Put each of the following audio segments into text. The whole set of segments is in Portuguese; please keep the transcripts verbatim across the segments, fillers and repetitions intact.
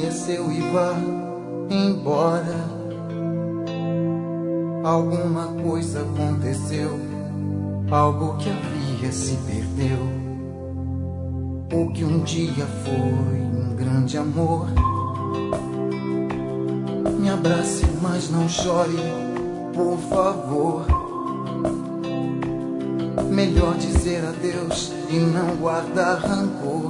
conheceu e vá embora. Alguma coisa aconteceu, algo que havia se perdeu. O que um dia foi um grande amor. Me abrace, mas não chore, por favor. Melhor dizer adeus e não guardar rancor.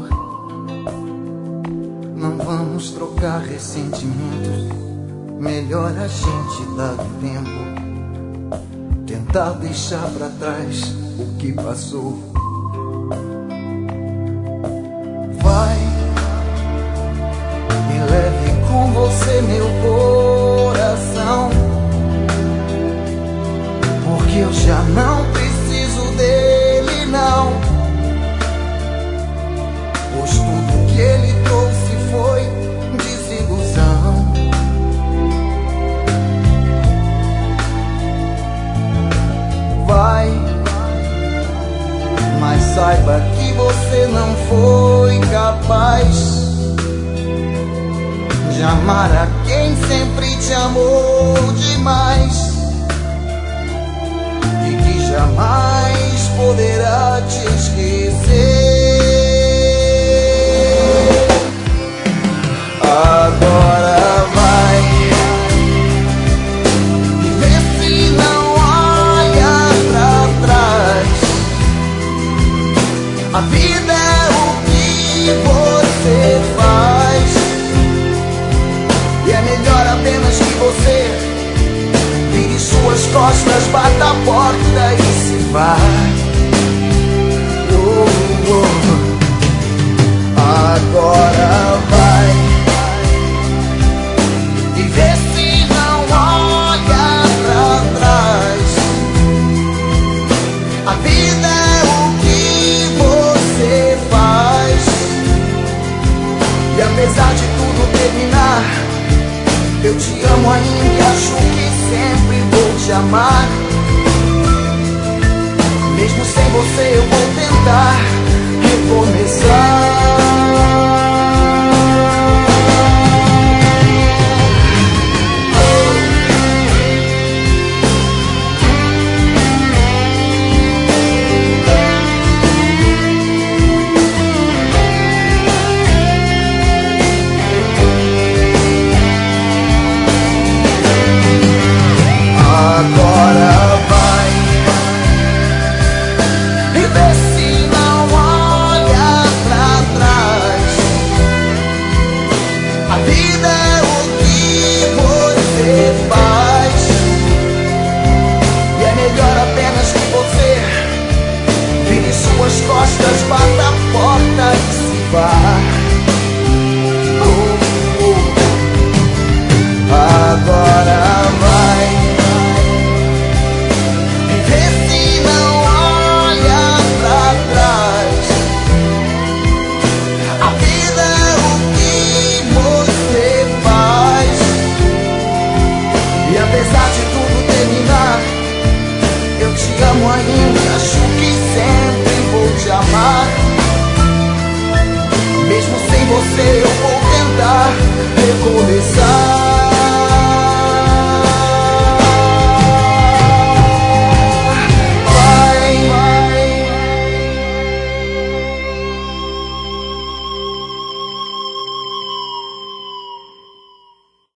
Não vamos trocar ressentimentos. Melhor a gente dar o tempo, tentar deixar pra trás o que passou. Vai e leve com você meu coração, porque eu já não preciso dele não. Pois tudo que ele trouxe foi desilusão. Vai, mas saiba que você não foi capaz de amar a quem sempre te amou demais, e que jamais poderá te esquecer. Agora vai e vê se não olha pra trás. A vida é o que você faz, e é melhor apenas que você vire suas costas, bata a porta e se vá. Oh, oh. Agora vai e vê se não olha pra trás. A vida é o que você faz, e apesar de tudo terminar, eu te amo ainda e acho que sempre vou te amar. Mesmo sem você eu vou tentar recomeçar. Agora vai e vê se não olha pra trás. A vida